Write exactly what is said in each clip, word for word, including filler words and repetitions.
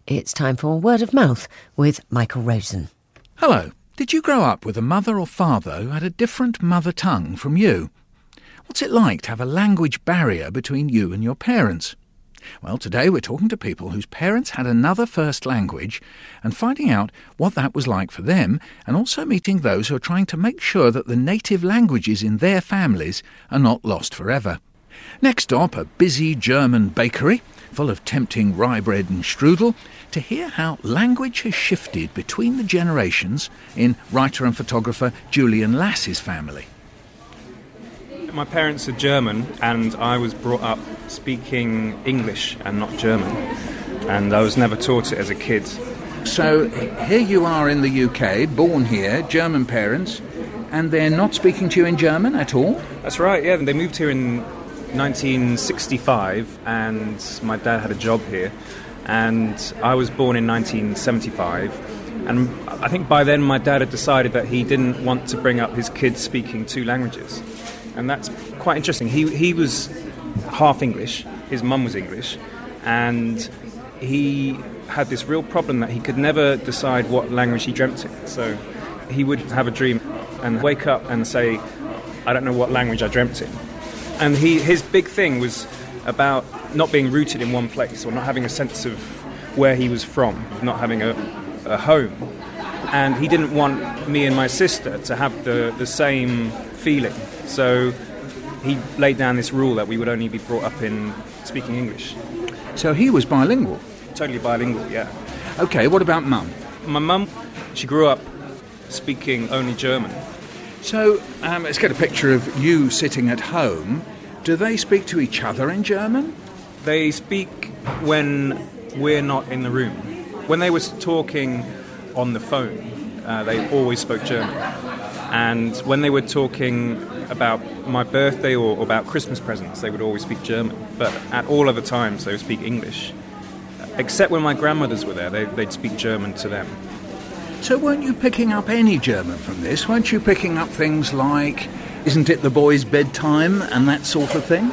It's time for Word of Mouth with Michael Rosen. Hello. Did you grow up with a mother or father who had a different mother tongue from you? What's it like to have a language barrier between you and your parents? Well, today we're talking to people whose parents had another first language and finding out what that was like for them, and also meeting those who are trying to make sure that the native languages in their families are not lost forever. Next stop, a busy German bakery full of tempting rye bread and strudel, to hear how language has shifted between the generations in writer and photographer Julian Lass's family. My parents are German, and I was brought up speaking English and not German, and I was never taught it as a kid. So here you are in the U K, born here, German parents, and they're not speaking to you in German at all? That's right, yeah. They moved here in nineteen sixty-five, and my dad had a job here, and I was born in nineteen seventy-five, and I think by then my dad had decided that he didn't want to bring up his kids speaking two languages, and that's quite interesting. He he was half English, his mum was English, and he had this real problem that he could never decide what language he dreamt in. So he would have a dream and wake up and say, I don't know what language I dreamt in. And he, his big thing was about not being rooted in one place, or not having a sense of where he was from, not having a, a home. And he didn't want me and my sister to have the, the same feeling. So he laid down this rule that we would only be brought up in speaking English. So he was bilingual? Totally bilingual, yeah. OK, what about Mum? My mum, she grew up speaking only German. So, um, let's get a picture of you sitting at home. Do they speak to each other in German? They speak when we're not in the room. When they were talking on the phone, uh, they always spoke German. And when they were talking about my birthday or about Christmas presents, they would always speak German. But at all other times, they would speak English. Except when my grandmothers were there, they, they'd speak German to them. So weren't you picking up any German from this? Weren't you picking up things like, isn't it the boys' bedtime, and that sort of thing?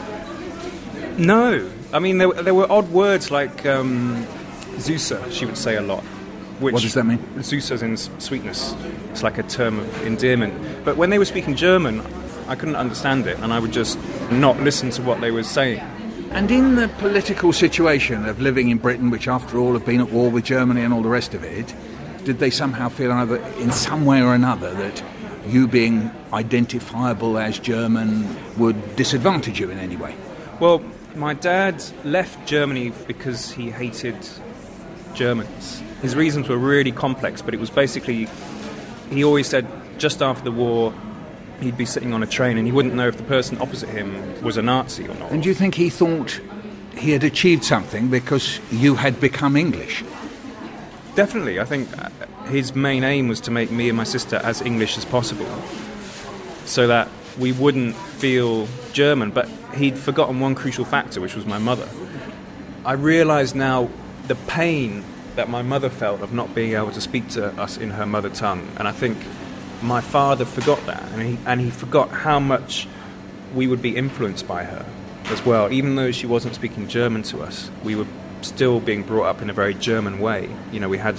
No. I mean, there, there were odd words like um, Süße, she would say a lot. Which, what does that mean? Süße as in sweetness. It's like a term of endearment. But when they were speaking German, I couldn't understand it, and I would just not listen to what they were saying. And in the political situation of living in Britain, which after all have been at war with Germany and all the rest of it, did they somehow feel either, in some way or another, that you being identifiable as German would disadvantage you in any way? Well, my dad left Germany because he hated Germans. His reasons were really complex, but it was basically, he always said just after the war he'd be sitting on a train and he wouldn't know if the person opposite him was a Nazi or not. And do you think he thought he had achieved something because you had become English? Definitely. I think his main aim was to make me and my sister as English as possible so that we wouldn't feel German. But he'd forgotten one crucial factor, which was my mother. I realise now the pain that my mother felt of not being able to speak to us in her mother tongue. And I think my father forgot that. And he, and he forgot how much we would be influenced by her as well. Even though she wasn't speaking German to us, we were still being brought up in a very German way. You know, we had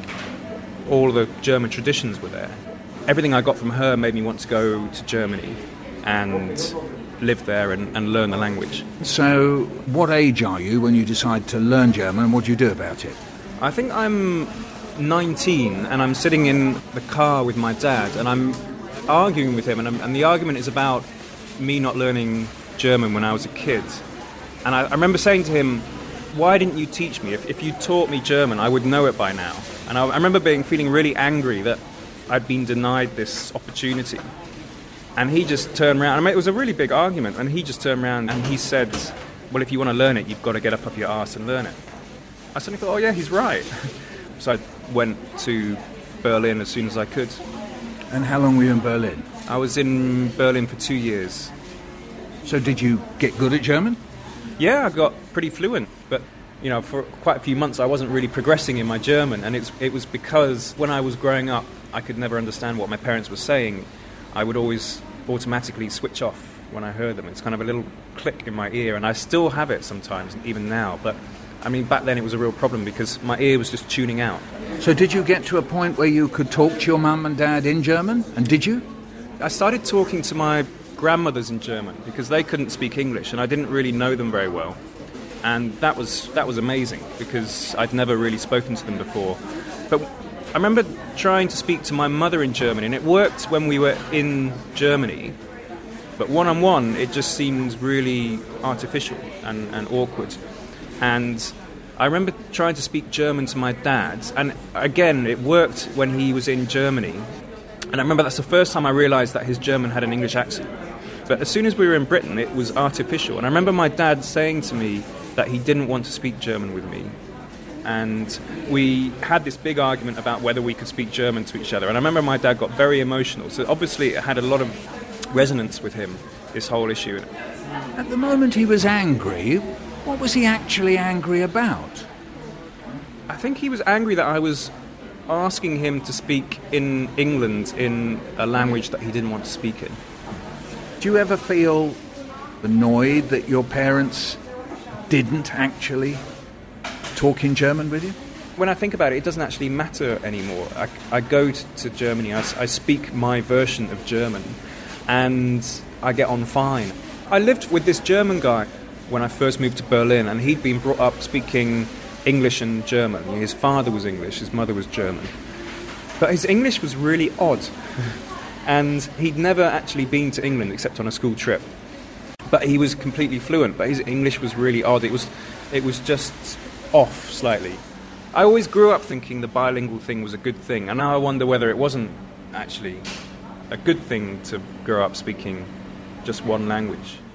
all the German traditions were there. Everything I got from her made me want to go to Germany and live there and, and learn the language. So what age are you when you decide to learn German, and what do you do about it? I think I'm nineteen, and I'm sitting in the car with my dad, and I'm arguing with him, and, I'm, and the argument is about me not learning German when I was a kid. And I, I remember saying to him, why didn't you teach me? If, if you taught me German, I would know it by now. And I, I remember being feeling really angry that I'd been denied this opportunity. And he just turned around. I mean, it was a really big argument. And he just turned around and he said, well, if you want to learn it, you've got to get up off your arse and learn it. I suddenly thought, oh, yeah, he's right. So I went to Berlin as soon as I could. And how long were you in Berlin? I was in Berlin for two years. So did you get good at German? Yeah, I got pretty fluent, but you know, for quite a few months I wasn't really progressing in my German, and it's, it was because when I was growing up I could never understand what my parents were saying. I would always automatically switch off when I heard them. It's kind of a little click in my ear, and I still have it sometimes, even now, but I mean, back then it was a real problem because my ear was just tuning out. So did you get to a point where you could talk to your mum and dad in German? And did you? I started talking to my grandmothers in German because they couldn't speak English and I didn't really know them very well. And that was that was amazing because I'd never really spoken to them before. But I remember trying to speak to my mother in German, and it worked when we were in Germany. But one-on-one, it just seemed really artificial and, and awkward. And I remember trying to speak German to my dad, and again, it worked when he was in Germany. And I remember that's the first time I realised that his German had an English accent. But as soon as we were in Britain, it was artificial. And I remember my dad saying to me that he didn't want to speak German with me. And we had this big argument about whether we could speak German to each other. And I remember my dad got very emotional. So obviously it had a lot of resonance with him, this whole issue. At the moment he was angry, what was he actually angry about? I think he was angry that I was asking him to speak in England in a language that he didn't want to speak in. Do you ever feel annoyed that your parents didn't actually talk in German with you? When I think about it, it doesn't actually matter anymore. I, I go to, to Germany, I, I speak my version of German, and I get on fine. I lived with this German guy when I first moved to Berlin, and he'd been brought up speaking English and German. His father was English, his mother was German. But his English was really odd. And he'd never actually been to England except on a school trip. But he was completely fluent, but his English was really odd. It was, it was just off slightly. I always grew up thinking the bilingual thing was a good thing, and now I wonder whether it wasn't actually a good thing to grow up speaking just one language.